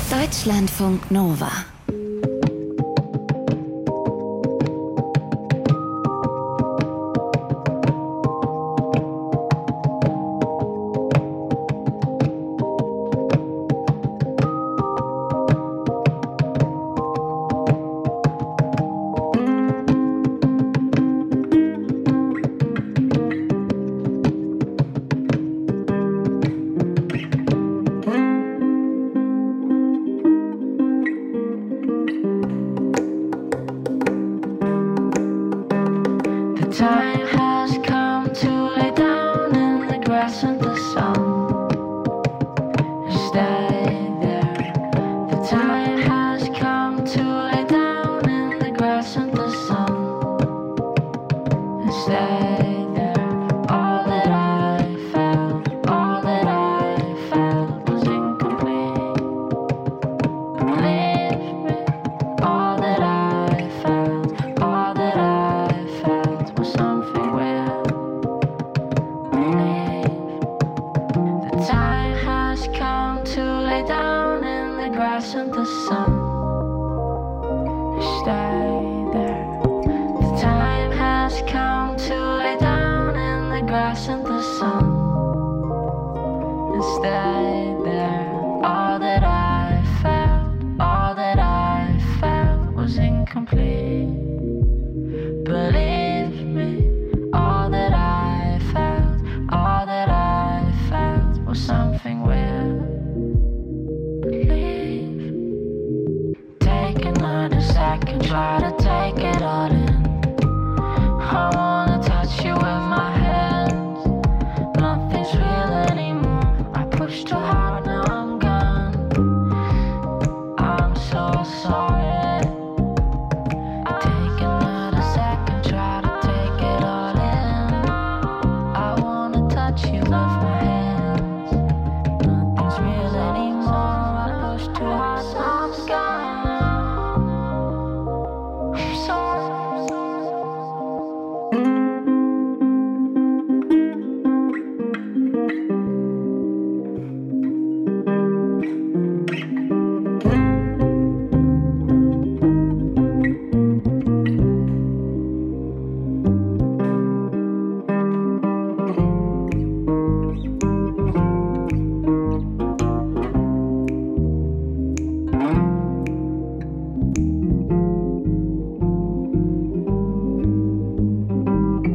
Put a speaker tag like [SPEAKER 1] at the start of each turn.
[SPEAKER 1] Deutschlandfunk Nova.
[SPEAKER 2] Time has come to lay down in the grass and the sun. Stay there. The time has come to lay down in the grass and the sun. Stay there. All that I felt was incomplete. Leave me. All that I felt was something weird. The time has come to lay down in the grass and the sun.